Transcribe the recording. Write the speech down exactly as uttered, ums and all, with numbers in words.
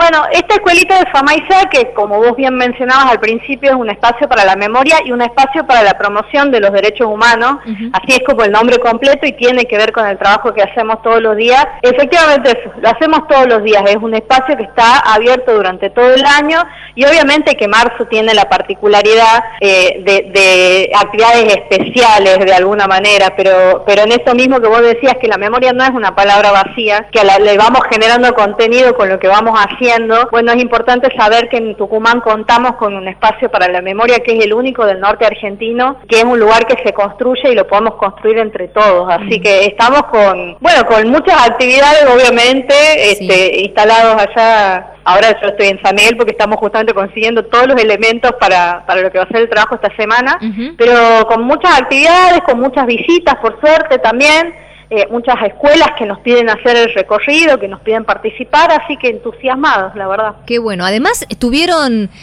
Bueno, esta escuelita de Famaillá, que como vos bien mencionabas al principio, es un espacio para la memoria y un espacio para la promoción de los derechos humanos, uh-huh. Así es como el nombre completo y tiene que ver con el trabajo que hacemos todos los días. Efectivamente eso, lo hacemos todos los días, es un espacio que está abierto durante todo el año y obviamente que marzo tiene la particularidad eh, de, de actividades especiales de alguna manera, pero, pero en esto mismo que vos decías, que la memoria no es una palabra vacía, que a la, le vamos generando contenido con lo que vamos haciendo. Bueno, es importante saber que en Tucumán contamos con un espacio para la memoria que es el único del norte argentino, que es un lugar que se construye y lo podemos construir entre todos, así que estamos con, bueno, con muchas actividades obviamente, sí. este, instalados allá. Ahora yo estoy en San Miguel porque estamos justamente consiguiendo todos los elementos para, para lo que va a ser el trabajo esta semana, uh-huh. Pero con muchas actividades, con muchas visitas por suerte también. Eh, muchas escuelas que nos piden hacer el recorrido, que nos piden participar, así que entusiasmados, la verdad. Qué bueno. Además, tuvieron